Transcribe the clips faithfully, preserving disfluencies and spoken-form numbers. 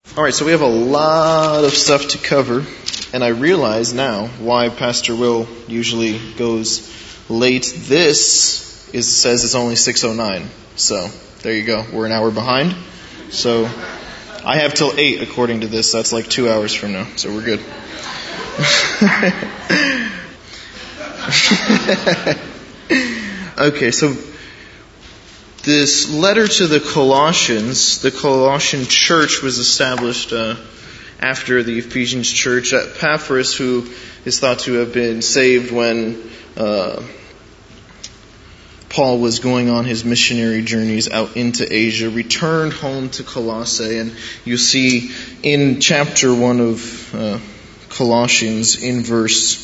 Alright, so we have a lot of stuff to cover, and I realize now why Pastor Will usually goes late. This is says it's only six oh nine, so there you go. We're an hour behind. So I have till eight according to this. That's like two hours from now, so we're good. Okay, so this letter to the Colossians, the Colossian church was established uh, after the Ephesians church. Epaphras, who is thought to have been saved when uh, Paul was going on his missionary journeys out into Asia, returned home to Colossae. And you see in chapter one of uh, Colossians, in verse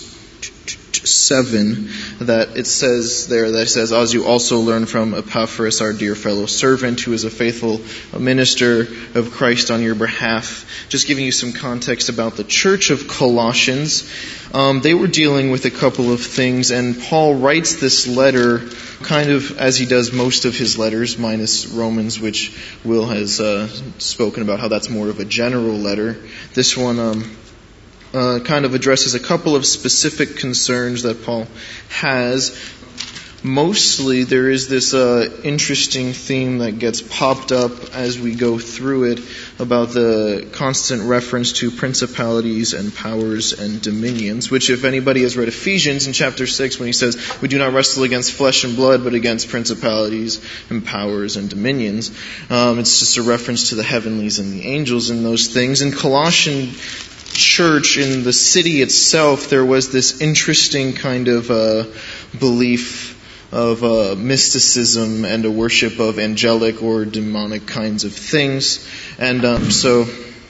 seven, that it says there, that it says, as you also learn from Epaphras, our dear fellow servant, who is a faithful minister of Christ on your behalf. Just giving you some context about the church of Colossians. Um, they were dealing with a couple of things, and Paul writes this letter kind of as he does most of his letters, minus Romans, which Will has uh, spoken about how that's more of a general letter. This one um Uh, kind of addresses a couple of specific concerns that Paul has. Mostly there is this uh, interesting theme that gets popped up as we go through it about the constant reference to principalities and powers and dominions, which if anybody has read Ephesians in chapter six, when he says, we do not wrestle against flesh and blood, but against principalities and powers and dominions, um, it's just a reference to the heavenlies and the angels and those things. In Colossian church, in the city itself, there was this interesting kind of uh, belief of uh, mysticism and a worship of angelic or demonic kinds of things. And um, so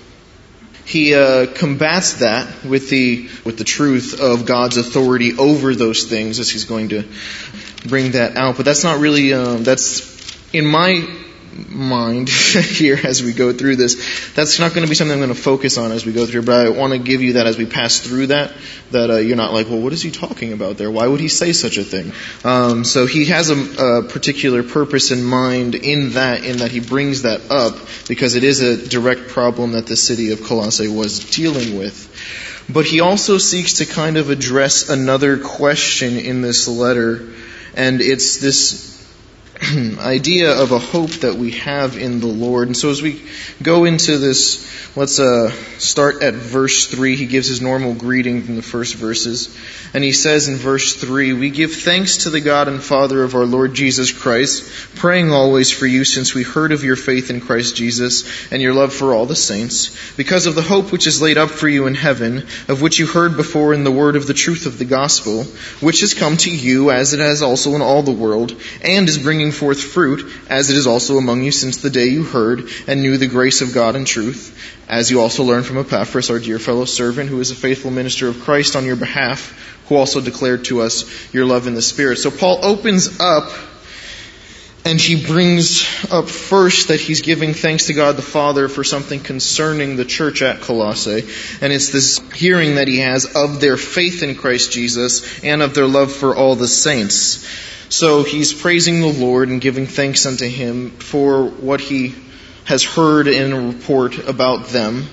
he uh, combats that with the with the truth of God's authority over those things, as he's going to bring that out. But that's not really, um, that's in my mind here as we go through this. That's not going to be something I'm going to focus on as we go through, but I want to give you that as we pass through that, that uh, you're not like, well, what is he talking about there? Why would he say such a thing? Um, so he has a, a particular purpose in mind in that, in that he brings that up, because it is a direct problem that the city of Colossae was dealing with. But he also seeks to kind of address another question in this letter, and it's this idea of a hope that we have in the Lord. And so as we go into this, let's uh, start at verse three. He gives his normal greeting from the first verses. And he says in verse three, we give thanks to the God and Father of our Lord Jesus Christ, praying always for you, since we heard of your faith in Christ Jesus and your love for all the saints, because of the hope which is laid up for you in heaven, of which you heard before in the word of the truth of the gospel, which has come to you, as it has also in all the world, and is bringing forth fruit, as it is also among you since the day you heard and knew the grace of God and truth, as you also learned from Epaphras, our dear fellow servant, who is a faithful minister of Christ on your behalf, who also declared to us your love in the Spirit. So Paul opens up and he brings up first that he's giving thanks to God the Father for something concerning the church at Colossae. And it's this hearing that he has of their faith in Christ Jesus and of their love for all the saints. So he's praising the Lord and giving thanks unto him for what he has heard in a report about them.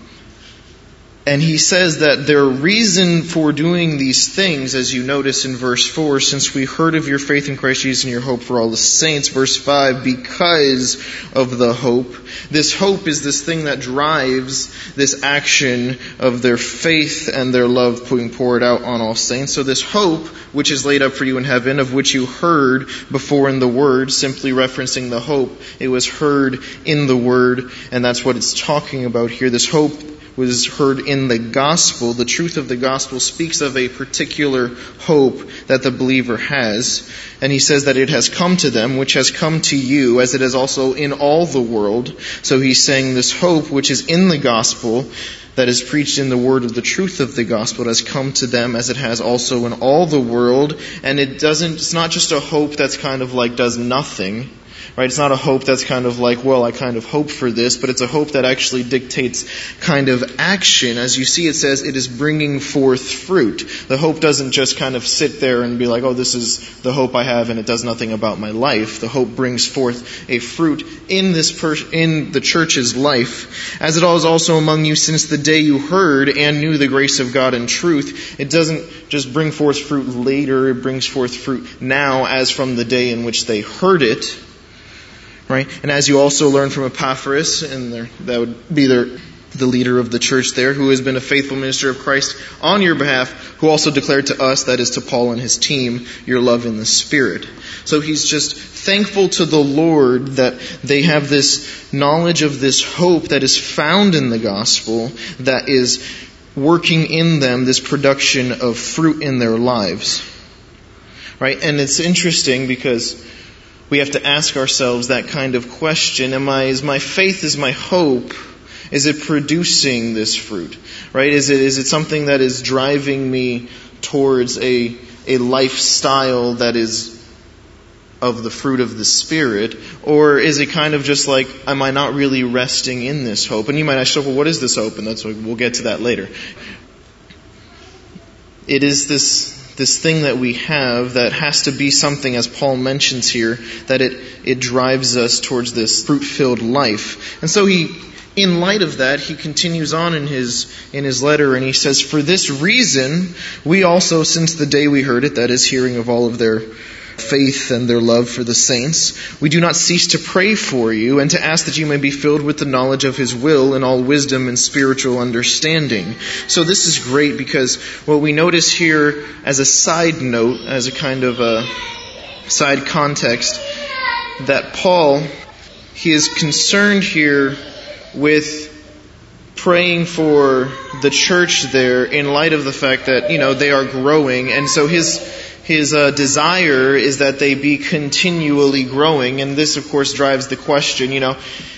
And he says that their reason for doing these things, as you notice in verse four, since we heard of your faith in Christ Jesus and your hope for all the saints, verse five, because of the hope. This hope is this thing that drives this action of their faith and their love being poured out on all saints. So this hope, which is laid up for you in heaven, of which you heard before in the Word, simply referencing the hope, it was heard in the Word, and that's what it's talking about here. This hope was heard in the gospel. The truth of the gospel speaks of a particular hope that the believer has. And he says that it has come to them, which has come to you, as it is also in all the world. So he's saying this hope, which is in the gospel, that is preached in the word of the truth of the gospel, has come to them, as it has also in all the world. And it doesn't, it's not just a hope that's kind of like does nothing. Right? It's not a hope that's kind of like, well, I kind of hope for this, but it's a hope that actually dictates kind of action. As you see, it says it is bringing forth fruit. The hope doesn't just kind of sit there and be like, oh, this is the hope I have and it does nothing about my life. The hope brings forth a fruit in this per- in the church's life. As it is also among you since the day you heard and knew the grace of God in truth. It doesn't just bring forth fruit later, it brings forth fruit now as from the day in which they heard it. Right? And as you also learn from Epaphras, and there, that would be their, the leader of the church there, who has been a faithful minister of Christ on your behalf, who also declared to us, that is to Paul and his team, your love in the Spirit. So he's just thankful to the Lord that they have this knowledge of this hope that is found in the gospel, that is working in them this production of fruit in their lives. Right? And it's interesting because we have to ask ourselves that kind of question. Am I, is my faith, is my hope, is it producing this fruit? Right? Is it, is it something that is driving me towards a, a lifestyle that is of the fruit of the Spirit? Or is it kind of just like, am I not really resting in this hope? And you might ask, well, what is this hope? And that's what, we'll get to that later. It is this This thing that we have that has to be something, as Paul mentions here, that it, it drives us towards this fruit-filled life. And so he, in light of that, he continues on in his, in his letter and he says, for this reason, we also, since the day we heard it, that is, hearing of all of their faith and their love for the saints, we do not cease to pray for you and to ask that you may be filled with the knowledge of His will in all wisdom and spiritual understanding. So this is great because what we notice here as a side note, as a kind of a side context, that Paul, he is concerned here with praying for the church there in light of the fact that, you know, they are growing, and so his His uh, desire is that they be continually growing. And this, of course, drives the question, you know,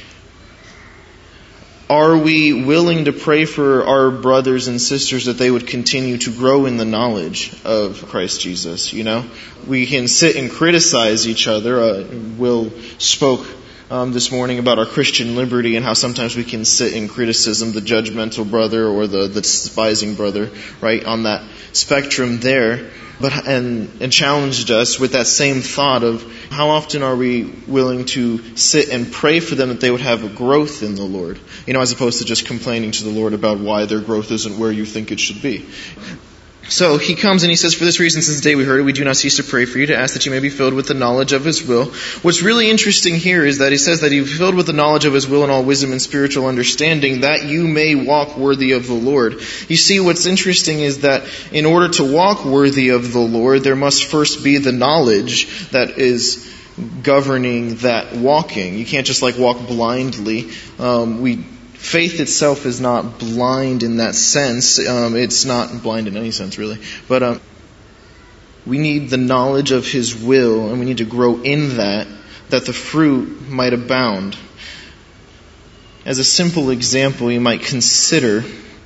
are we willing to pray for our brothers and sisters that they would continue to grow in the knowledge of Christ Jesus? You know, we can sit and criticize each other. Uh, Will spoke um, this morning about our Christian liberty and how sometimes we can sit in criticism, the judgmental brother or the, the despising brother, right, on that spectrum there. But and, and challenged us with that same thought of how often are we willing to sit and pray for them that they would have a growth in the Lord, you know, as opposed to just complaining to the Lord about why their growth isn't where you think it should be. So he comes and he says, for this reason, since the day we heard it, we do not cease to pray for you, to ask that you may be filled with the knowledge of His will. What's really interesting here is that he says that you be filled with the knowledge of His will and all wisdom and spiritual understanding, that you may walk worthy of the Lord. You see, what's interesting is that in order to walk worthy of the Lord, there must first be the knowledge that is governing that walking. You can't just like walk blindly. Um, we Faith itself is not blind in that sense. Um, it's not blind in any sense, really. But um, we need the knowledge of His will, and we need to grow in that, that the fruit might abound. As a simple example, you might consider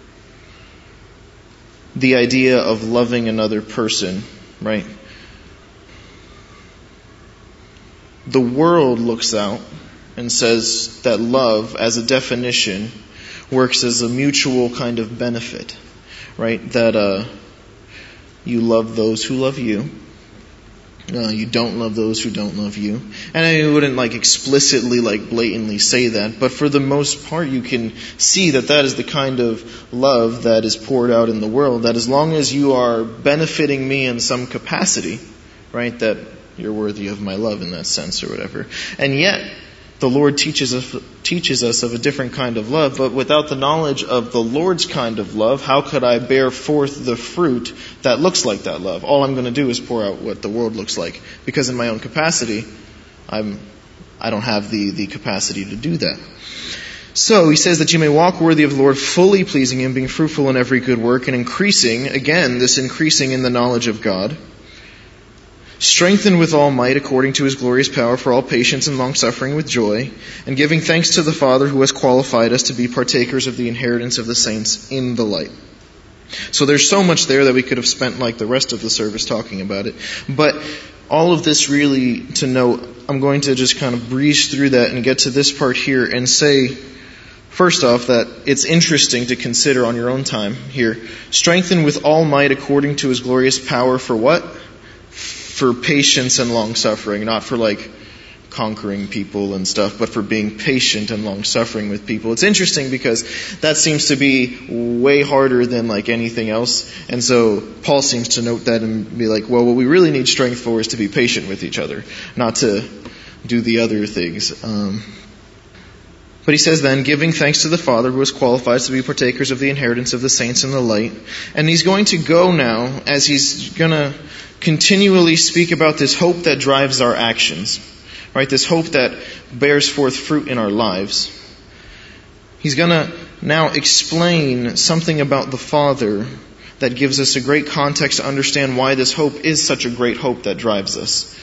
the idea of loving another person, right? The world looks out and says that love, as a definition, works as a mutual kind of benefit, right? That uh, you love those who love you. Uh, you don't love those who don't love you. And I wouldn't like explicitly, like blatantly say that, but for the most part you can see that that is the kind of love that is poured out in the world, that as long as you are benefiting me in some capacity, right, that you're worthy of my love in that sense or whatever. And yet, the Lord teaches us, teaches us of a different kind of love, but without the knowledge of the Lord's kind of love, how could I bear forth the fruit that looks like that love? All I'm going to do is pour out what the world looks like, because in my own capacity, I'm, I don't have the, the capacity to do that. So he says that you may walk worthy of the Lord, fully pleasing Him, being fruitful in every good work, and increasing, again, this increasing in the knowledge of God, strengthened with all might according to His glorious power for all patience and long-suffering with joy, and giving thanks to the Father who has qualified us to be partakers of the inheritance of the saints in the light. So there's so much there that we could have spent like the rest of the service talking about it. But all of this really to note, I'm going to just kind of breeze through that and get to this part here and say, first off, that it's interesting to consider on your own time here. Strengthened with all might according to his glorious power for what? For patience and long suffering, not for like conquering people and stuff, but for being patient and long suffering with people. It's interesting because that seems to be way harder than like anything else. And so Paul seems to note that and be like, well, what we really need strength for is to be patient with each other, not to do the other things. Um, but he says then, giving thanks to the Father who has qualified us to be partakers of the inheritance of the saints in the light. And he's going to go now, as he's going to continually speak about this hope that drives our actions. Right, this hope that bears forth fruit in our lives. He's going to now explain something about the Father that gives us a great context to understand why this hope is such a great hope that drives us.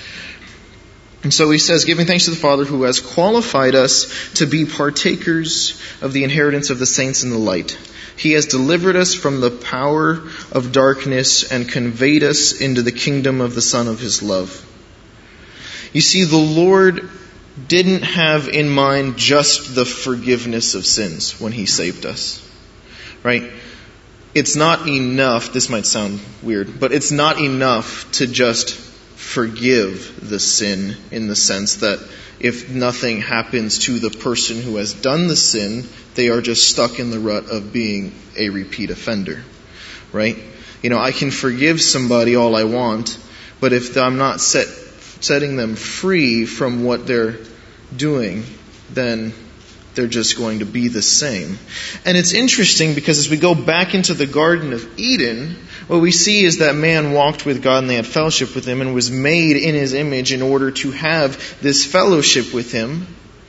And so he says, giving thanks to the Father who has qualified us to be partakers of the inheritance of the saints in the light. He has delivered us from the power of darkness and conveyed us into the kingdom of the Son of his love. You see, the Lord didn't have in mind just the forgiveness of sins when he saved us. Right? It's not enough, this might sound weird, but it's not enough to just forgive the sin in the sense that if nothing happens to the person who has done the sin, they are just stuck in the rut of being a repeat offender. Right? You know, I can forgive somebody all I want, but if I'm not set setting them free from what they're doing, then they're just going to be the same. And it's interesting because as we go back into the Garden of Eden, what we see is that man walked with God and they had fellowship with him and was made in his image in order to have this fellowship with him.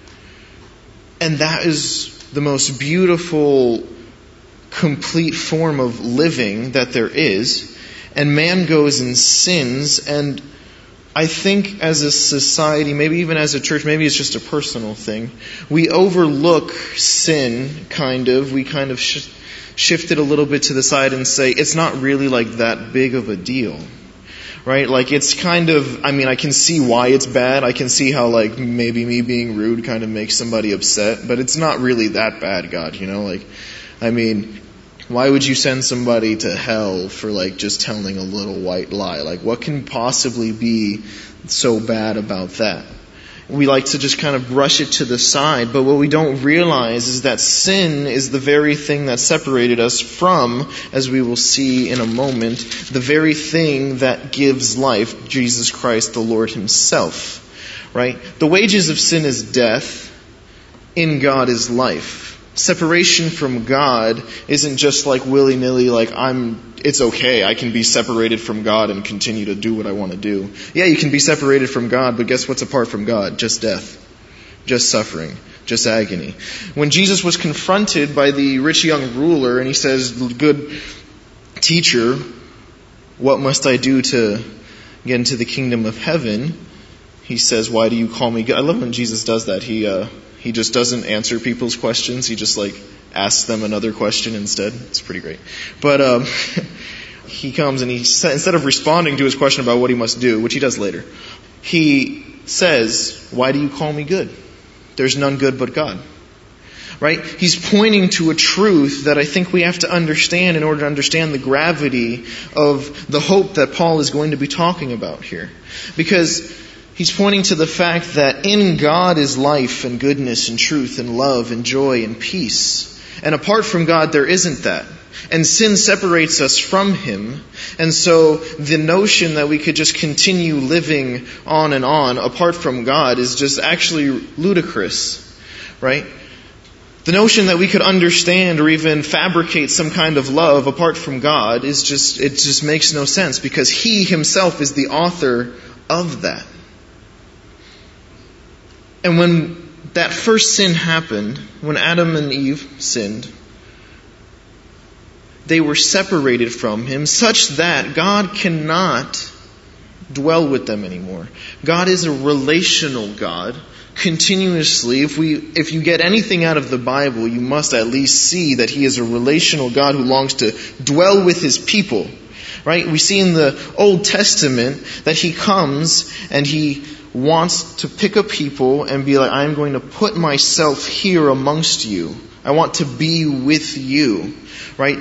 And that is the most beautiful, complete form of living that there is. And man goes and sins, and I think as a society, maybe even as a church, maybe it's just a personal thing, we overlook sin, kind of. We kind of sh- shift it a little bit to the side and say, it's not really like that big of a deal. Right? Like it's kind of, I mean, I can see why it's bad. I can see how like maybe me being rude kind of makes somebody upset, but it's not really that bad, God, you know? Like, I mean, why would you send somebody to hell for like just telling a little white lie? Like what can possibly be so bad about that? We like to just kind of brush it to the side, but what we don't realize is that sin is the very thing that separated us from, as we will see in a moment, the very thing that gives life, Jesus Christ the Lord himself. Right? The wages of sin is death. In God is life. Separation from God isn't just like willy-nilly, like I'm, it's okay, I can be separated from God and continue to do what I want to do. Yeah, you can be separated from God, but guess what's apart from God? Just death. Just suffering. Just agony. When Jesus was confronted by the rich young ruler and he says, good teacher, what must I do to get into the kingdom of heaven? He says, why do you call me good? I love when Jesus does that. He, uh, He just doesn't answer people's questions. He just like asks them another question instead. It's pretty great. But um, he comes and he instead of responding to his question about what he must do, which he does later, he says, "Why do you call me good? There's none good but God." Right? He's pointing to a truth that I think we have to understand in order to understand the gravity of the hope that Paul is going to be talking about here. Because he's pointing to the fact that in God is life and goodness and truth and love and joy and peace. And apart from God, there isn't that. And sin separates us from Him. And so the notion that we could just continue living on and on apart from God is just actually ludicrous. Right? The notion that we could understand or even fabricate some kind of love apart from God is just, it just makes no sense because He Himself is the author of that. And when that first sin happened, when Adam and Eve sinned, they were separated from Him such that God cannot dwell with them anymore. God is a relational God. Continuously, if we, if you get anything out of the Bible, you must at least see that He is a relational God who longs to dwell with His people. Right? We see in the Old Testament that he comes and he wants to pick a people and be like, I'm going to put myself here amongst you. I want to be with you. Right?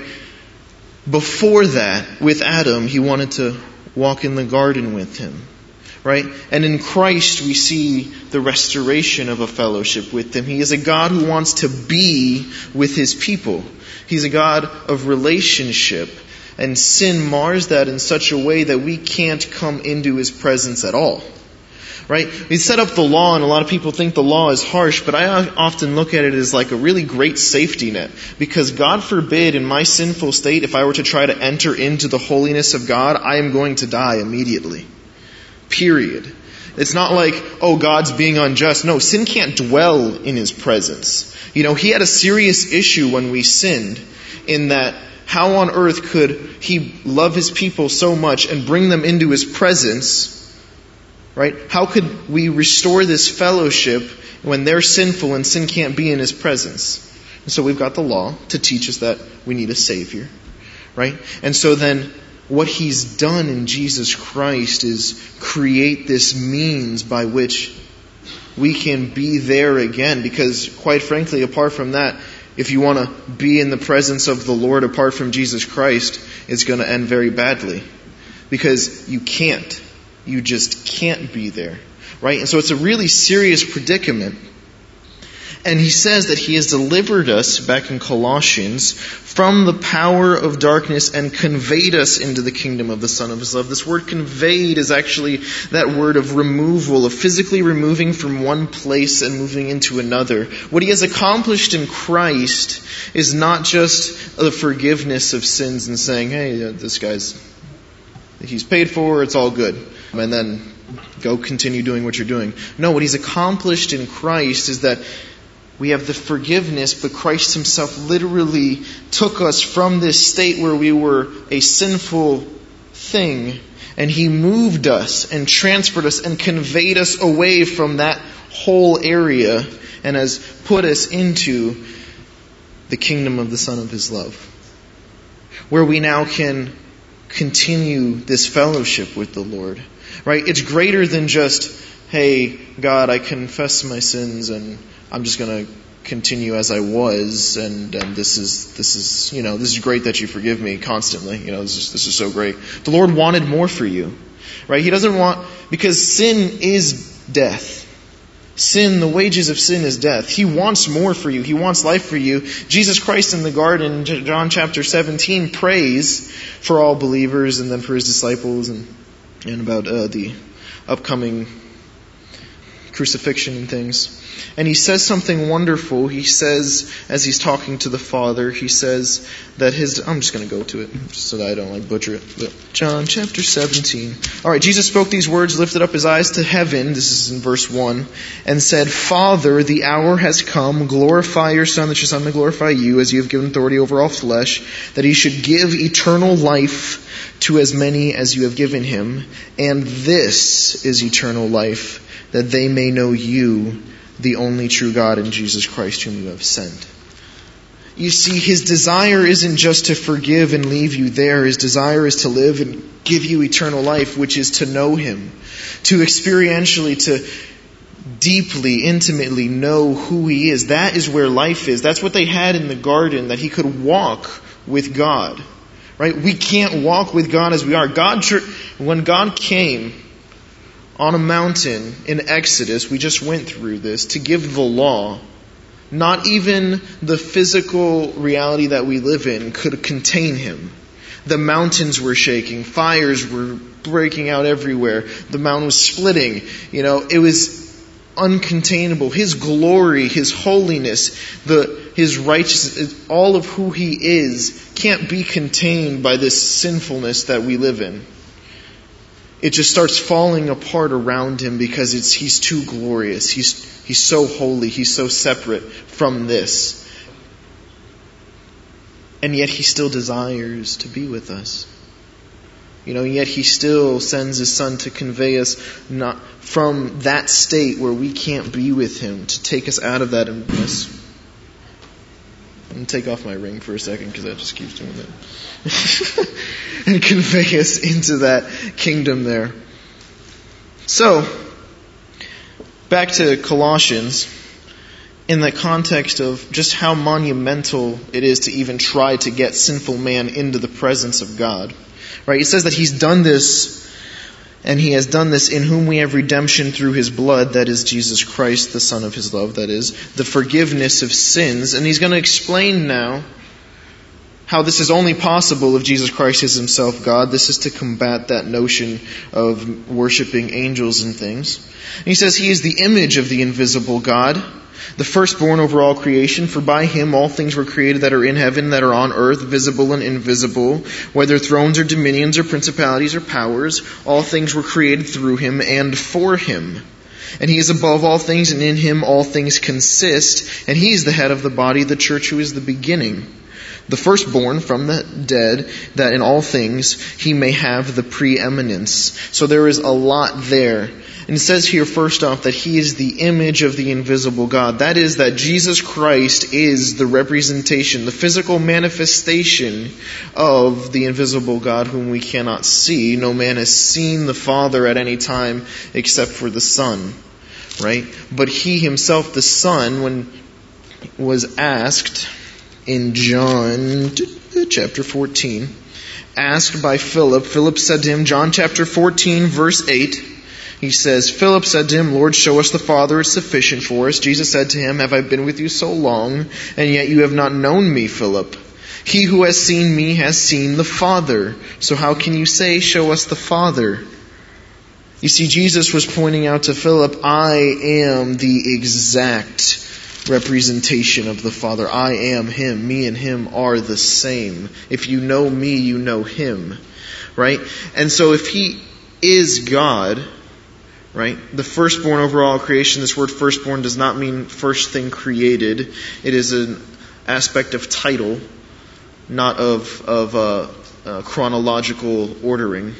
Before that, with Adam, he wanted to walk in the garden with him. Right? And in Christ we see the restoration of a fellowship with him. He is a God who wants to be with his people. He's a God of relationship. And sin mars that in such a way that we can't come into his presence at all. Right? We set up the law, and a lot of people think the law is harsh, but I often look at it as like a really great safety net. Because God forbid, in my sinful state, if I were to try to enter into the holiness of God, I am going to die immediately. Period. It's not like, oh, God's being unjust. No, sin can't dwell in his presence. You know, he had a serious issue when we sinned, in that how on earth could he love his people so much and bring them into his presence? Right? How could we restore this fellowship when they're sinful and sin can't be in his presence? And so we've got the law to teach us that we need a Savior. Right? And so then what he's done in Jesus Christ is create this means by which we can be there again. Because quite frankly, apart from that, if you want to be in the presence of the Lord apart from Jesus Christ, it's going to end very badly. Because you can't. You just can't be there. Right? And so it's a really serious predicament. And he says that he has delivered us, back in Colossians, from the power of darkness and conveyed us into the kingdom of the Son of his love. This word conveyed is actually that word of removal, of physically removing from one place and moving into another. What he has accomplished in Christ is not just the forgiveness of sins and saying, hey, this guy's, he's paid for, it's all good. And then go continue doing what you're doing. No, what he's accomplished in Christ is that we have the forgiveness, but Christ himself literally took us from this state where we were a sinful thing, and he moved us and transferred us and conveyed us away from that whole area and has put us into the kingdom of the Son of his love, where we now can continue this fellowship with the Lord. Right? It's greater than just, hey, God, I confess my sins and I'm just going to continue as I was, and, and this is this is you know this is great that you forgive me constantly. You know this is this is so great. The Lord wanted more for you, right? He doesn't want, because sin is death. Sin, the wages of sin is death. He wants more for you. He wants life for you. Jesus Christ in the garden, John chapter seventeen, prays for all believers and then for his disciples and and about uh, the upcoming crucifixion and things. And he says something wonderful. He says, as he's talking to the Father, he says that his... I'm just going to go to it, just so that I don't like butcher it. But John chapter seventeen. All right, Jesus spoke these words, lifted up his eyes to heaven, this is in verse one, and said, Father, the hour has come. Glorify your Son, that your Son may glorify you, as you have given authority over all flesh, that he should give eternal life to as many as you have given him. And this is eternal life, that they may know you, the only true God, and Jesus Christ whom you have sent. You see, his desire isn't just to forgive and leave you there. His desire is to live and give you eternal life, which is to know him, to experientially, to deeply, intimately know who he is. That is where life is. That's what they had in the garden, that he could walk with God. Right? We can't walk with God as we are. God, when God came on a mountain in Exodus, we just went through this, to give the law, not even the physical reality that we live in could contain him. The mountains were shaking, fires were breaking out everywhere, the mountain was splitting. You know, it was uncontainable. His glory, his holiness, the his righteousness, all of who he is can't be contained by this sinfulness that we live in. It just starts falling apart around him because it's he's too glorious. He's he's so holy. He's so separate from this. And yet he still desires to be with us. You know, yet he still sends his Son to convey us not from that state where we can't be with him, to take us out of that embrace. I'm going to take off my ring for a second because that just keeps doing that. And convey us into that kingdom there. So, back to Colossians, in the context of just how monumental it is to even try to get sinful man into the presence of God. Right? It says that He's done this, and He has done this in whom we have redemption through His blood, that is Jesus Christ, the Son of His love, that is, the forgiveness of sins. And He's going to explain now how this is only possible if Jesus Christ is Himself God. This is to combat that notion of worshiping angels and things. And He says He is the image of the invisible God, the firstborn over all creation, for by Him all things were created that are in heaven, that are on earth, visible and invisible, whether thrones or dominions or principalities or powers. All things were created through Him and for Him. And He is above all things, and in Him all things consist. And He is the head of the body, the church, who is the beginning, the firstborn from the dead, that in all things He may have the preeminence. So there is a lot there. And it says here, first off, that He is the image of the invisible God. That is, that Jesus Christ is the representation, the physical manifestation of the invisible God whom we cannot see. No man has seen the Father at any time except for the Son. Right? But He Himself, the Son, when was asked in John chapter fourteen, asked by Philip, Philip said to Him, John chapter fourteen, verse eight, he says, Philip said to Him, Lord, show us the Father, it's sufficient for us. Jesus said to him, have I been with you so long, and yet you have not known me, Philip? He who has seen me has seen the Father. So how can you say, show us the Father? You see, Jesus was pointing out to Philip, I am the exact representation of the Father. I am Him. Me and Him are the same. If you know me, you know Him. Right? And so if He is God, right, the firstborn over all creation, this word firstborn does not mean first thing created. It is an aspect of title, not of, of uh, uh, chronological ordering.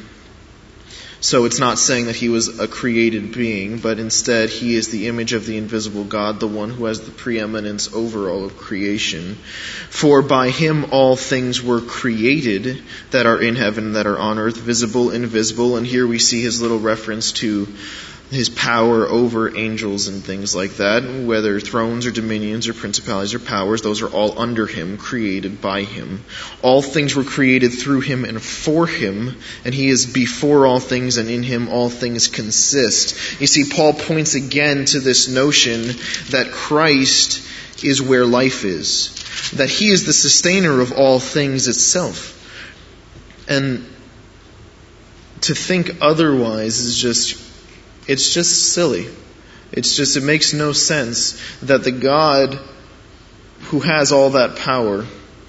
So it's not saying that He was a created being, but instead He is the image of the invisible God, the one who has the preeminence over all of creation. For by Him all things were created that are in heaven, that are on earth, visible, invisible. And here we see His little reference to His power over angels and things like that, whether thrones or dominions or principalities or powers, those are all under Him, created by Him. All things were created through Him and for Him, and He is before all things, and in Him all things consist. You see, Paul points again to this notion that Christ is where life is, that He is the sustainer of all things itself. And to think otherwise is just It's just silly. It's just, it makes no sense that the God who has all that power,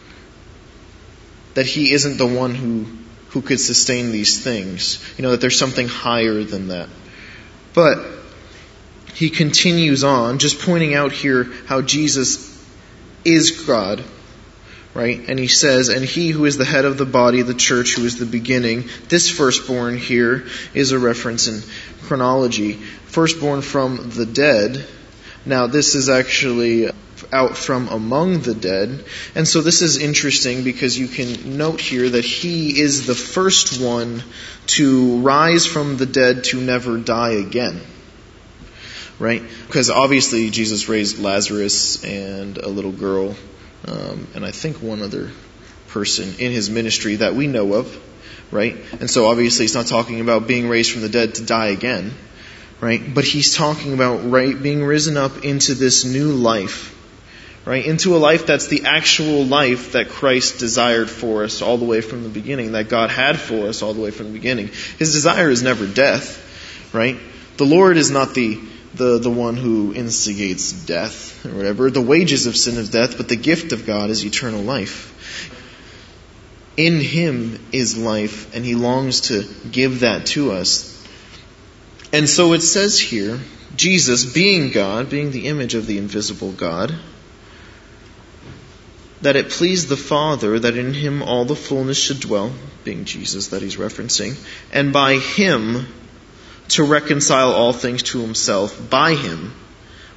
that He isn't the one who, who could sustain these things. You know, that there's something higher than that. But he continues on, just pointing out here how Jesus is God. Right? And he says, and He who is the head of the body, the church, who is the beginning. This firstborn here is a reference in chronology. Firstborn from the dead. Now this is actually out from among the dead. And so this is interesting because you can note here that He is the first one to rise from the dead to never die again. Right? Because obviously Jesus raised Lazarus and a little girl, Um, and I think one other person in His ministry that we know of, right? And so obviously He's not talking about being raised from the dead to die again, right? But He's talking about right being risen up into this new life, right? Into a life that's the actual life that Christ desired for us all the way from the beginning, that God had for us all the way from the beginning. His desire is never death, right? The Lord is not the The, the one who instigates death or whatever. The wages of sin is death, but the gift of God is eternal life. In Him is life, and He longs to give that to us. And so it says here, Jesus, being God, being the image of the invisible God, that it pleased the Father that in Him all the fullness should dwell, being Jesus that He's referencing, and by Him to reconcile all things to Himself, by Him,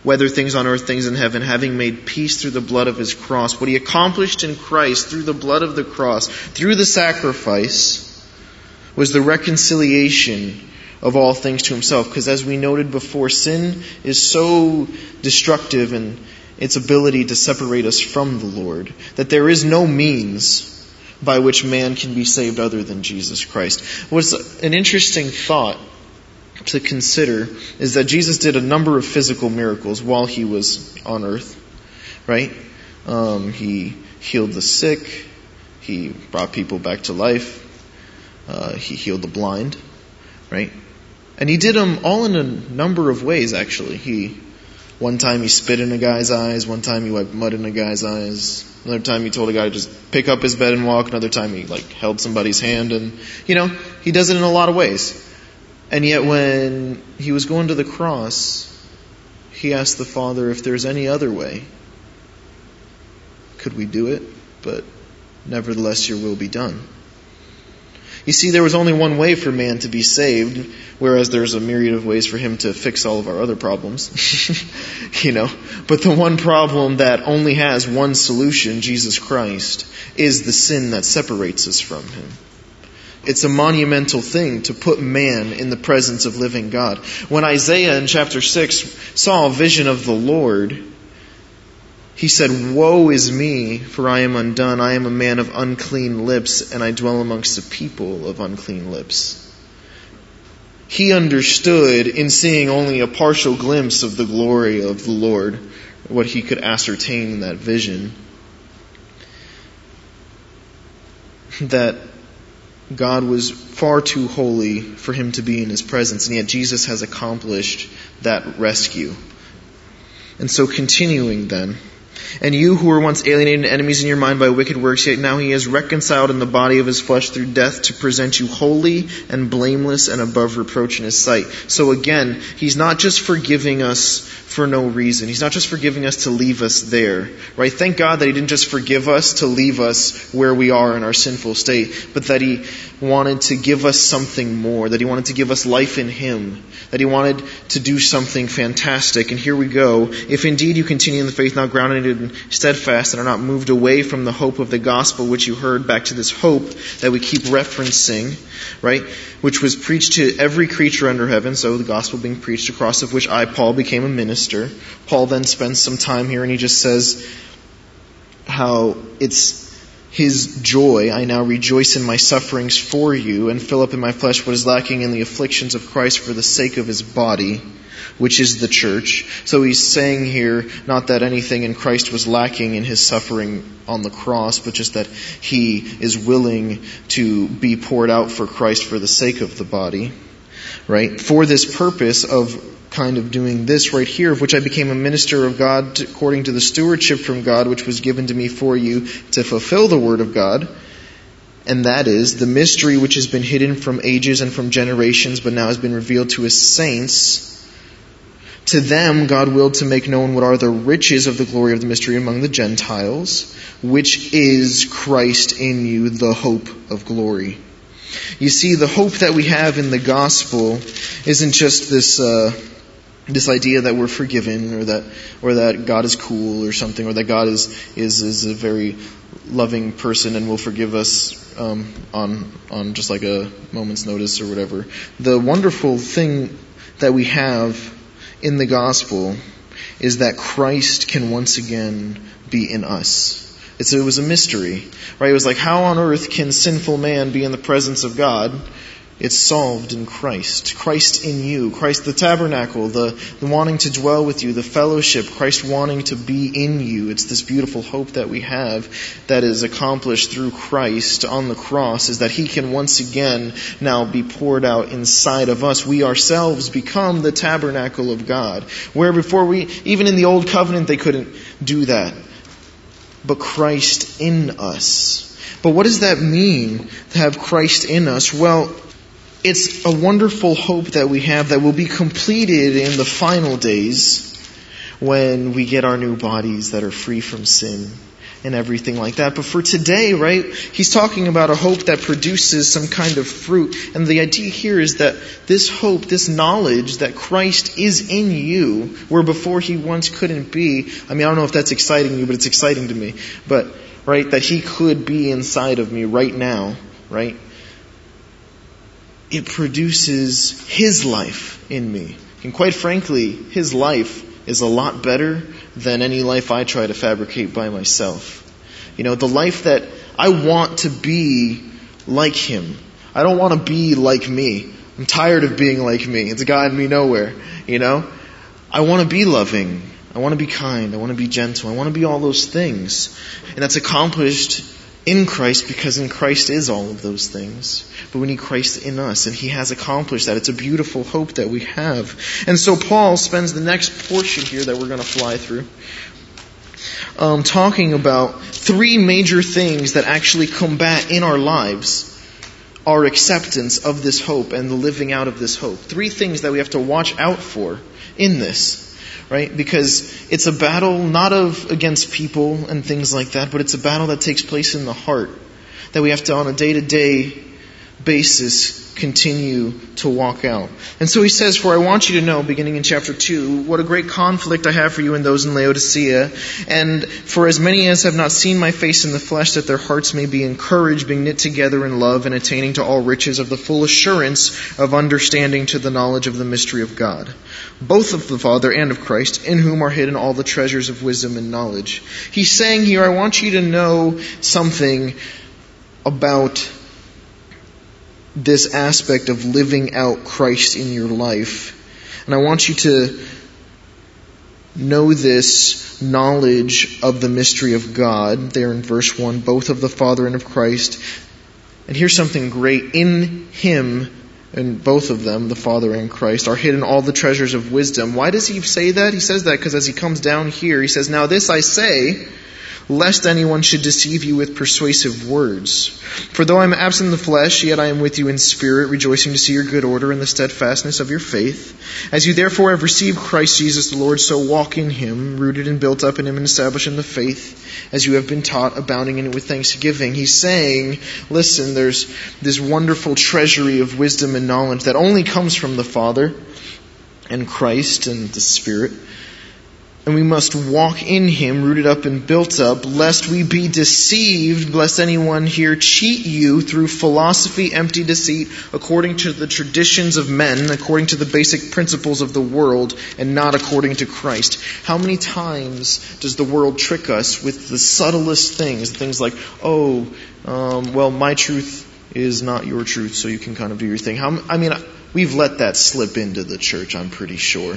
whether things on earth, things in heaven, having made peace through the blood of his cross. What he accomplished in Christ through the blood of the cross, through the sacrifice, was the reconciliation of all things to himself. Because as we noted before, sin is so destructive in its ability to separate us from the Lord, that there is no means by which man can be saved other than Jesus Christ. What's an interesting thought to consider is that Jesus did a number of physical miracles while he was on earth, right? Um, he healed the sick. He brought people back to life. Uh, he healed the blind, right? And he did them all in a number of ways, actually. He, one time he spit in a guy's eyes. One time he wiped mud in a guy's eyes. Another time he told a guy to just pick up his bed and walk. Another time he like held somebody's hand. And, you know, he does it in a lot of ways. And yet when he was going to the cross, he asked the Father if there's any other way. Could we do it? But nevertheless, your will be done. You see, there was only one way for man to be saved, whereas there's a myriad of ways for him to fix all of our other problems. You know, but the one problem that only has one solution, Jesus Christ, is the sin that separates us from him. It's a monumental thing to put man in the presence of living God. When Isaiah in chapter six saw a vision of the Lord, he said, "Woe is me, for I am undone. I am a man of unclean lips, and I dwell amongst a people of unclean lips." He understood, in seeing only a partial glimpse of the glory of the Lord, what he could ascertain in that vision, that God was far too holy for him to be in his presence, and yet Jesus has accomplished that rescue. And so continuing then, "And you who were once alienated and enemies in your mind by wicked works, yet now he is reconciled in the body of his flesh through death to present you holy and blameless and above reproach in his sight." So again, he's not just forgiving us for no reason. He's not just forgiving us to leave us there, right? Thank God that he didn't just forgive us to leave us where we are in our sinful state, but that he wanted to give us something more, that he wanted to give us life in him, that he wanted to do something fantastic. And here we go. "If indeed you continue in the faith, not grounded and steadfast, and are not moved away from the hope of the gospel which you heard," back to this hope that we keep referencing, right? "Which was preached to every creature under heaven," so the gospel being preached, "across of which I, Paul, became a minister." Paul then spends some time here and he just says how it's his joy, "I now rejoice in my sufferings for you and fill up in my flesh what is lacking in the afflictions of Christ for the sake of his body, which is the church." So he's saying here not that anything in Christ was lacking in his suffering on the cross, but just that he is willing to be poured out for Christ for the sake of the body, right? "For this purpose of kind of doing this right here, of which I became a minister of God according to the stewardship from God which was given to me for you to fulfill the word of God. And that is the mystery which has been hidden from ages and from generations, but now has been revealed to his saints. To them God willed to make known what are the riches of the glory of the mystery among the Gentiles, which is Christ in you, the hope of glory." You see, the hope that we have in the gospel isn't just this uh, this idea that we're forgiven, or that or that God is cool or something, or that God is is is a very loving person and will forgive us um, on on just like a moment's notice or whatever. The wonderful thing that we have in the gospel is that Christ can once again be in us. It's, it was a mystery, right? It was like, how on earth can sinful man be in the presence of God? It's solved in Christ. Christ in you. Christ, the tabernacle, the, the wanting to dwell with you, the fellowship, Christ wanting to be in you. It's this beautiful hope that we have that is accomplished through Christ on the cross, is that he can once again now be poured out inside of us. We ourselves become the tabernacle of God. Where before we, even in the old covenant, they couldn't do that. But Christ in us. But what does that mean to have Christ in us? Well, it's a wonderful hope that we have that will be completed in the final days when we get our new bodies that are free from sin and everything like that. But for today, right, he's talking about a hope that produces some kind of fruit. And the idea here is that this hope, this knowledge that Christ is in you, where before he once couldn't be. I mean, I don't know if that's exciting you, but it's exciting to me. But, right, that he could be inside of me right now, right? It produces his life in me. And quite frankly, his life is a lot better than any life I try to fabricate by myself. You know, the life that I want to be like him. I don't want to be like me. I'm tired of being like me. It's gotten me nowhere, you know? I want to be loving. I want to be kind. I want to be gentle. I want to be all those things. And that's accomplished in Christ because in Christ is all of those things. But we need Christ in us, and he has accomplished that. It's a beautiful hope that we have. And so Paul spends the next portion here that we're going to fly through um, talking about three major things that actually combat in our lives our acceptance of this hope and the living out of this hope. Three things that we have to watch out for in this, right? Because it's a battle not of against people and things like that, but it's a battle that takes place in the heart that we have to, on a day-to-day basis, continue to walk out. And so he says, for I want you to know, beginning in chapter two, what a great conflict I have for you and those in Laodicea, and for as many as have not seen my face in the flesh, that their hearts may be encouraged, being knit together in love, and attaining to all riches of the full assurance of understanding to the knowledge of the mystery of God, both of the Father and of Christ, in whom are hidden all the treasures of wisdom and knowledge. He's saying here, I want you to know something about this aspect of living out Christ in your life. And I want you to know this knowledge of the mystery of God, there in verse one, both of the Father and of Christ. And here's something great. In him, and both of them, the Father and Christ, are hidden all the treasures of wisdom. Why does he say that? He says that because as he comes down here, he says, now this I say, lest anyone should deceive you with persuasive words. For though I am absent in the flesh, yet I am with you in spirit, rejoicing to see your good order and the steadfastness of your faith. As you therefore have received Christ Jesus the Lord, so walk in him, rooted and built up in him and established in the faith, as you have been taught, abounding in it with thanksgiving. He's saying, listen, there's this wonderful treasury of wisdom and knowledge that only comes from the Father and Christ and the Spirit. And we must walk in him, rooted up and built up, lest we be deceived, lest anyone here cheat you through philosophy, empty deceit, according to the traditions of men, according to the basic principles of the world, and not according to Christ. How many times does the world trick us with the subtlest things? Things like, oh, um, well, my truth is not your truth, so you can kind of do your thing. How, I mean, we've let that slip into the church, I'm pretty sure.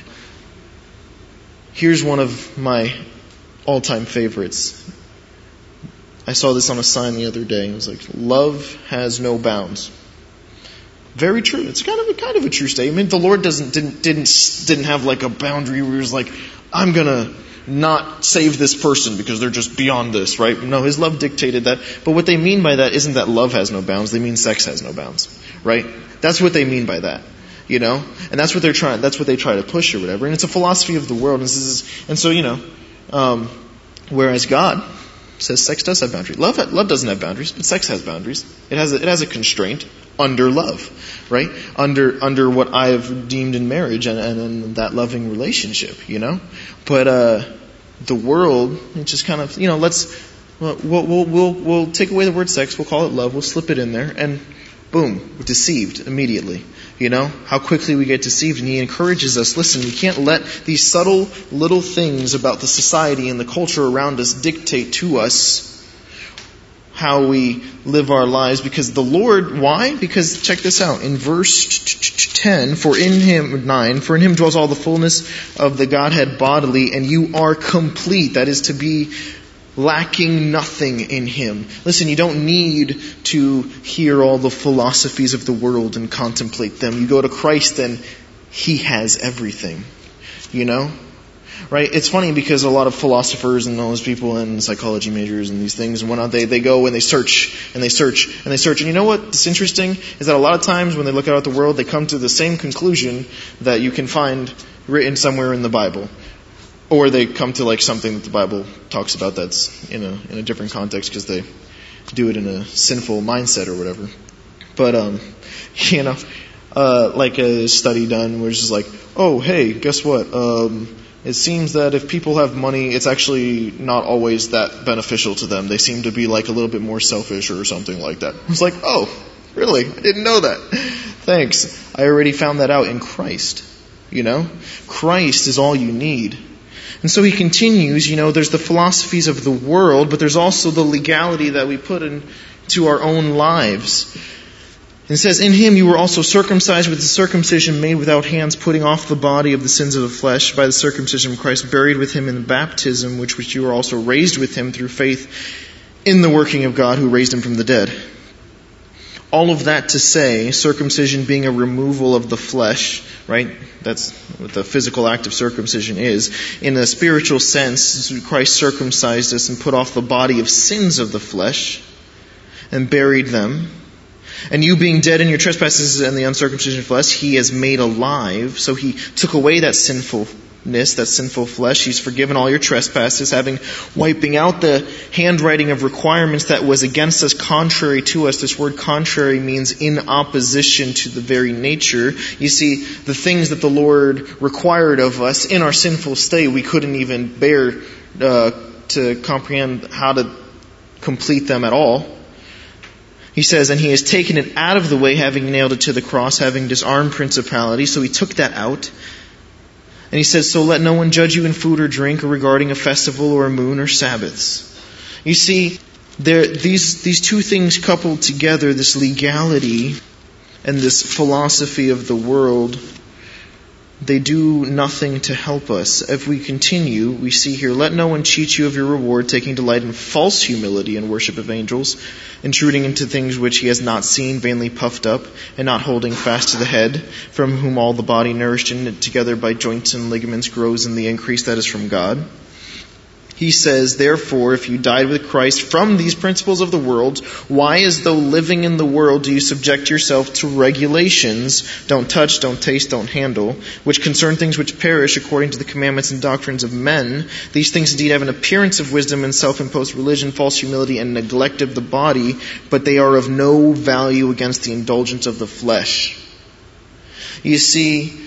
Here's one of my all-time favorites. I saw this on a sign the other day. It was like, love has no bounds. Very true. It's kind of a kind of a true statement. The Lord doesn't didn't didn't didn't have like a boundary where he was like, I'm gonna not save this person because they're just beyond this, right? No, his love dictated that. But what they mean by that isn't that love has no bounds. They mean sex has no bounds, right? That's what they mean by that. You know, and that's what they're trying. That's what they try to push or whatever. And it's a philosophy of the world. And, this is, and so, you know, um, whereas God says sex does have boundaries. Love, love doesn't have boundaries, but sex has boundaries. It has a, it has a constraint under love, right? Under under what I have deemed in marriage and, and in that loving relationship. You know, but uh, the world, it just kind of, you know, let's we'll we'll we'll we'll take away the word sex. We'll call it love. We'll slip it in there, and boom, we're deceived immediately. You know, how quickly we get deceived. And he encourages us, listen, we can't let these subtle little things about the society and the culture around us dictate to us how we live our lives. Because the Lord, why? Because check this out. In verse ten, for in him, nine, for in him dwells all the fullness of the Godhead bodily, and you are complete. That is to be lacking nothing in him. Listen, you don't need to hear all the philosophies of the world and contemplate them. You go to Christ and he has everything. You know? Right? It's funny because a lot of philosophers and all those people and psychology majors and these things and whatnot, they, they go and they search and they search and they search. And you know what's interesting is that a lot of times when they look out at the world, they come to the same conclusion that you can find written somewhere in the Bible. Or they come to like something that the Bible talks about that's in a in a different context because they do it in a sinful mindset or whatever. But um, you know, uh, like a study done where it's just like, oh hey, guess what? Um, it seems that if people have money, it's actually not always that beneficial to them. They seem to be like a little bit more selfish or something like that. It's like, oh, really? I didn't know that. Thanks. I already found that out in Christ. You know, Christ is all you need. And so he continues, you know, there's the philosophies of the world, but there's also the legality that we put into our own lives. And it says, in him you were also circumcised with the circumcision made without hands, putting off the body of the sins of the flesh by the circumcision of Christ, buried with him in the baptism, which, which you were also raised with him through faith in the working of God who raised him from the dead. All of that to say, circumcision being a removal of the flesh, right? That's what the physical act of circumcision is. In a spiritual sense, Christ circumcised us and put off the body of sins of the flesh and buried them. And you being dead in your trespasses and the uncircumcision flesh, he has made alive. So he took away that sinfulness, that sinful flesh. He's forgiven all your trespasses, having wiping out the handwriting of requirements that was against us, contrary to us. This word contrary means in opposition to the very nature. You see, the things that the Lord required of us in our sinful state, we couldn't even bear uh, to comprehend how to complete them at all. He says, and he has taken it out of the way, having nailed it to the cross, having disarmed principality. So he took that out. And he says, so let no one judge you in food or drink or regarding a festival or a moon or Sabbaths. You see, there, these, these two things coupled together, this legality and this philosophy of the world, they do nothing to help us. If we continue, we see here, let no one cheat you of your reward, taking delight in false humility and worship of angels, intruding into things which he has not seen, vainly puffed up, and not holding fast to the head, from whom all the body, nourished and knit together by joints and ligaments, grows in the increase that is from God. He says, therefore, if you died with Christ from these principles of the world, why, as though living in the world, do you subject yourself to regulations, don't touch, don't taste, don't handle, which concern things which perish according to the commandments and doctrines of men? These things indeed have an appearance of wisdom and self-imposed religion, false humility, and neglect of the body, but they are of no value against the indulgence of the flesh. You see,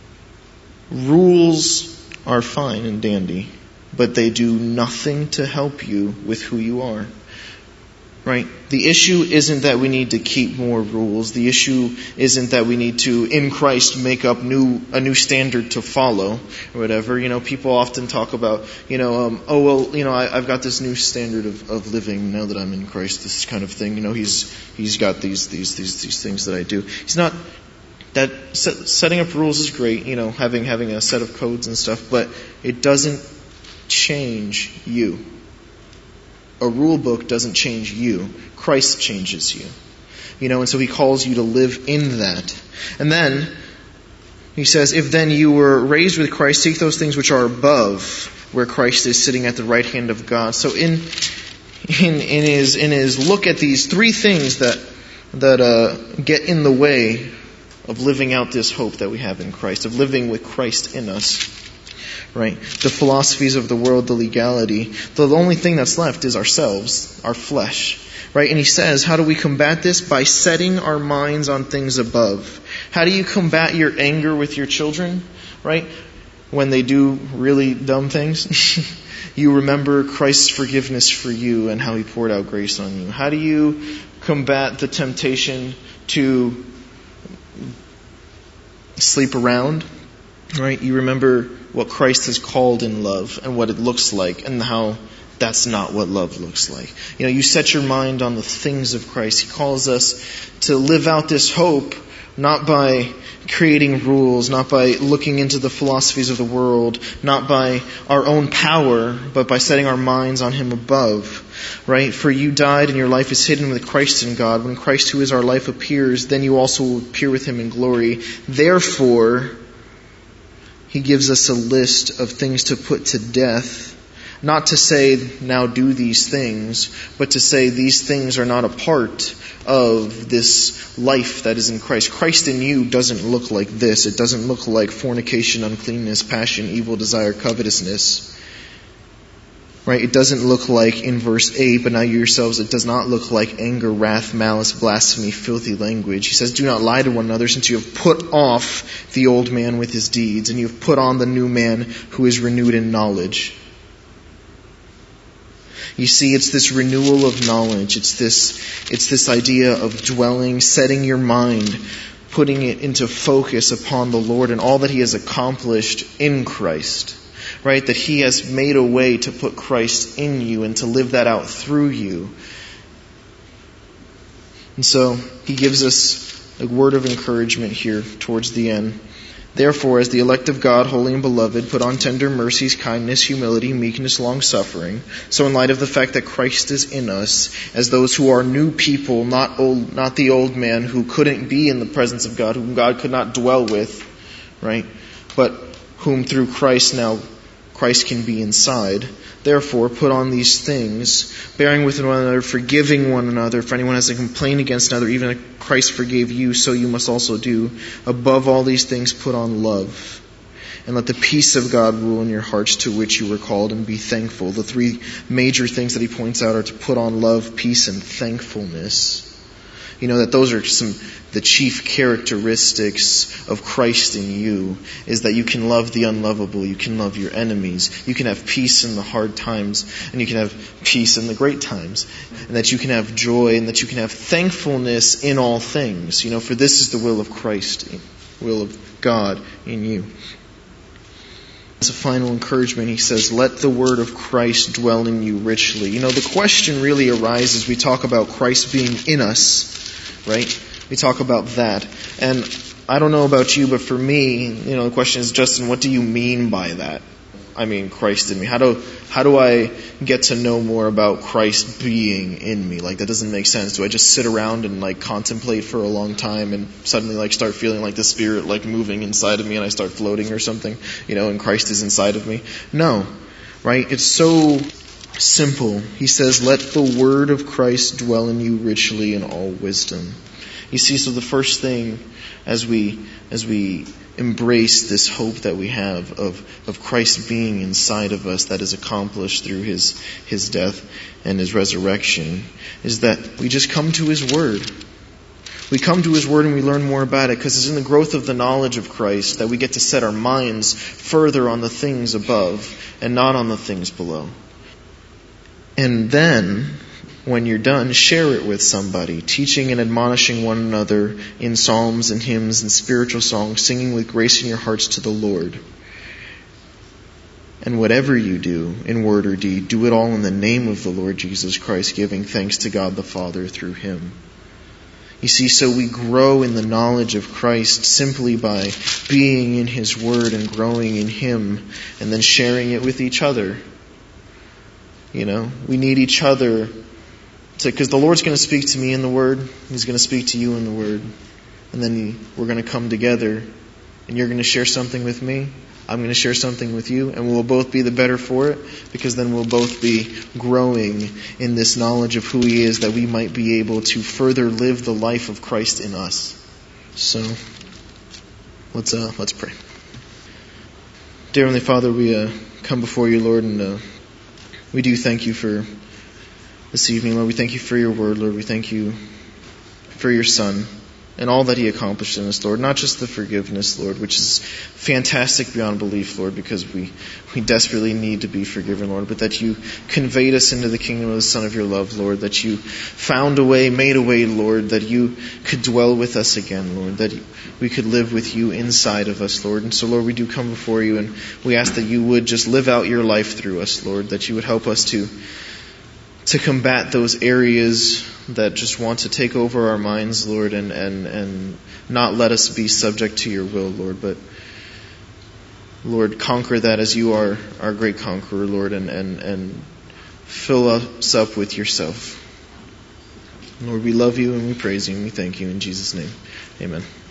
rules are fine and dandy, but they do nothing to help you with who you are. Right? The issue isn't that we need to keep more rules. The issue isn't that we need to, in Christ, make up new a new standard to follow or whatever. You know, people often talk about, you know, um, oh, well, you know, I, I've got this new standard of, of living now that I'm in Christ, this kind of thing. You know, he's he's got these these these these things that I do. He's not that set, setting up rules is great, you know, having having a set of codes and stuff, but it doesn't change you. A rule book doesn't change you. Christ changes you. You know, and so he calls you to live in that. And then he says, if then you were raised with Christ, seek those things which are above, where Christ is sitting at the right hand of God. So in in in his in his look at these three things that that uh, get in the way of living out this hope that we have in Christ, of living with Christ in us. Right? The philosophies of the world, the legality. The only thing that's left is ourselves, our flesh. Right? And he says, how do we combat this? By setting our minds on things above. How do you combat your anger with your children? Right? When they do really dumb things. You remember Christ's forgiveness for you and how he poured out grace on you. How do you combat the temptation to sleep around? Right? You remember what Christ has called in love and what it looks like and how that's not what love looks like. You know, you set your mind on the things of Christ. He calls us to live out this hope not by creating rules, not by looking into the philosophies of the world, not by our own power, but by setting our minds on him above. Right? For you died and your life is hidden with Christ in God. When Christ, who is our life, appears, then you also will appear with him in glory. Therefore, he gives us a list of things to put to death Not to say, now do these things, but to say these things are not a part of this life that is in Christ. Christ in you doesn't look like this. It doesn't look like fornication, uncleanness, passion, evil desire, covetousness. Right? It doesn't look like in verse eight, but now you yourselves, it does not look like anger, wrath, malice, blasphemy, filthy language. He says, do not lie to one another, since you have put off the old man with his deeds, and you have put on the new man who is renewed in knowledge. You see, it's this renewal of knowledge. It's this, it's this idea of dwelling, setting your mind, putting it into focus upon the Lord and all that He has accomplished in Christ. Right? That He has made a way to put Christ in you and to live that out through you. And so He gives us a word of encouragement here towards the end. Therefore, as the elect of God, holy and beloved, put on tender mercies, kindness, humility, meekness, long-suffering. So in light of the fact that Christ is in us, as those who are new people, not old, not the old man who couldn't be in the presence of God, whom God could not dwell with, right? But whom through Christ now Christ can be inside. Therefore, put on these things, bearing with one another, forgiving one another. If anyone has a complaint against another, even as Christ forgave you, so you must also do. Above all these things, put on love. And let the peace of God rule in your hearts, to which you were called, and be thankful. The three major things that he points out are to put on love, peace, and thankfulness. You know that those are some the chief characteristics of Christ in you, is that you can love the unlovable, you can love your enemies, you can have peace in the hard times, and you can have peace in the great times, and that you can have joy, and that you can have thankfulness in all things. You know, for this is the will of Christ, the will of God in you. As a final encouragement, he says, let the word of Christ dwell in you richly. You know, the question really arises, we talk about Christ being in us, right? We talk about that. And I don't know about you, but for me, you know, the question is, Justin, what do you mean by that? I mean, Christ in me. How do how do I get to know more about Christ being in me? Like, that doesn't make sense. Do I just sit around and like contemplate for a long time and suddenly like start feeling like the Spirit like moving inside of me and I start floating or something, you know, and Christ is inside of me? No, right? It's so simple. He says, let the word of Christ dwell in you richly in all wisdom. You see, so the first thing as we as we embrace this hope that we have of, of Christ being inside of us, that is accomplished through his his death and his resurrection, is that we just come to his word. We come to his word and we learn more about it, because it's in the growth of the knowledge of Christ that we get to set our minds further on the things above and not on the things below. And then, when you're done, share it with somebody, teaching and admonishing one another in psalms and hymns and spiritual songs, singing with grace in your hearts to the Lord. And whatever you do, in word or deed, do it all in the name of the Lord Jesus Christ, giving thanks to God the Father through him. You see, so we grow in the knowledge of Christ simply by being in his word and growing in him, and then sharing it with each other. You know, we need each other. Because the Lord's going to speak to me in the Word. He's going to speak to you in the Word. And then we're going to come together. And you're going to share something with me. I'm going to share something with you. And we'll both be the better for it. Because then we'll both be growing in this knowledge of who He is, that we might be able to further live the life of Christ in us. So, let's uh, let's pray. Dear Heavenly Father, we uh, come before you, Lord, and uh, we do thank you for this evening, Lord. We thank you for your word, Lord. We thank you for your Son and all that he accomplished in us, Lord. Not just the forgiveness, Lord, which is fantastic beyond belief, Lord, because we, we desperately need to be forgiven, Lord, but that you conveyed us into the kingdom of the Son of your love, Lord, that you found a way, made a way, Lord, that you could dwell with us again, Lord, that we could live with you inside of us, Lord. And so, Lord, we do come before you, and we ask that you would just live out your life through us, Lord, that you would help us to to combat those areas that just want to take over our minds, Lord, and, and, and not let us be subject to your will, Lord, but Lord, conquer that as you are our great conqueror, Lord, and, and, and fill us up with yourself. Lord, we love you and we praise you and we thank you in Jesus' name. Amen.